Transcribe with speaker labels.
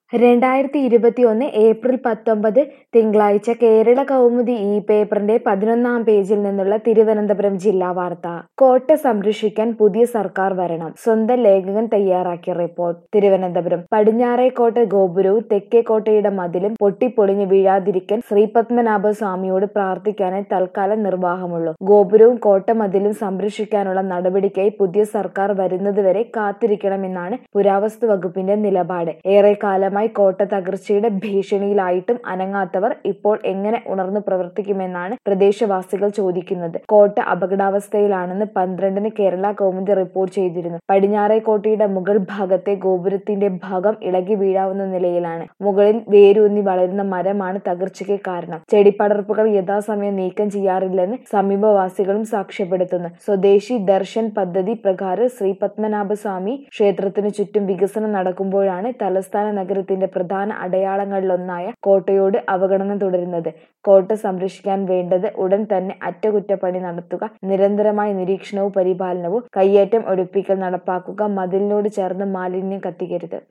Speaker 1: 2021 April 19 തിങ്കളാഴ്ച കേരള കൗമുദി ഈ പേപ്പറിന്റെ 11-ാം പേജിൽ നിന്നുള്ള തിരുവനന്തപുരം ജില്ലാ വാർത്ത. കോട്ട സംരക്ഷിക്കാൻ പുതിയ സർക്കാർ വരണം. സ്വന്തം ലേഖകൻ തയ്യാറാക്കിയ റിപ്പോർട്ട്. തിരുവനന്തപുരം. പടിഞ്ഞാറേക്കോട്ട ഗോപുരവും തെക്കേക്കോട്ടയുടെ മതിലും പൊട്ടിപ്പൊളിഞ്ഞു വീഴാതിരിക്കാൻ ശ്രീപത്മനാഭ സ്വാമിയോട് പ്രാർത്ഥിക്കാനേ തൽക്കാലം നിർവാഹമുള്ളൂ. ഗോപുരവും കോട്ടമതിലും സംരക്ഷിക്കാനുള്ള നടപടിക്കായി പുതിയ സർക്കാർ വരുന്നതുവരെ കാത്തിരിക്കണമെന്നാണ് പുരാവസ്തു വകുപ്പിന്റെ നിലപാട്. ഏറെക്കാലമായി കോട്ട തകർച്ചയുടെ ഭീഷണിയിലായിട്ടും അനങ്ങാത്തവർ ഇപ്പോൾ എങ്ങനെ ഉണർന്നു പ്രവർത്തിക്കുമെന്നാണ് പ്രദേശവാസികൾ ചോദിക്കുന്നത്. കോട്ട അപകടാവസ്ഥയിലാണെന്ന് 12-ന് കേരള കൗമുദി റിപ്പോർട്ട് ചെയ്തിരുന്നു. പടിഞ്ഞാറേക്കോട്ടയുടെ മുകൾ ഭാഗത്തെ ഗോപുരത്തിന്റെ ഭാഗം ഇളകി വീഴാവുന്ന നിലയിലാണ്. മുകളിൽ വേരൂന്നി വളരുന്ന മരമാണ് തകർച്ചയ്ക്ക് കാരണം. ചെടിപ്പടർപ്പുകൾ യഥാസമയം നീക്കം ചെയ്യാറില്ലെന്ന് സമീപവാസികളും സാക്ഷ്യപ്പെടുത്തുന്നു. സ്വദേശി ദർശൻ പദ്ധതി പ്രകാരം ശ്രീപത്മനാഭസ്വാമി ക്ഷേത്രത്തിനു ചുറ്റും വികസനം നടക്കുമ്പോഴാണ് തലസ്ഥാന നഗരത്തിന്റെ പ്രധാന അടയാളങ്ങളിലൊന്നായ കോട്ടയോട് അവഗണന തുടരുന്നത്. കോട്ട സംരക്ഷിക്കാൻ വേണ്ടത് ഉടൻ തന്നെ അറ്റകുറ്റപ്പണി നടത്തുക, നിരന്തരമായ നിരീക്ഷണവും പരിപാലനവും, കയ്യേറ്റം ഒഴിപ്പിക്കൽ നടപ്പാക്കുക, മതിലിനോട് ചേർന്ന് മാലിന്യം കത്തിക്കരുത്.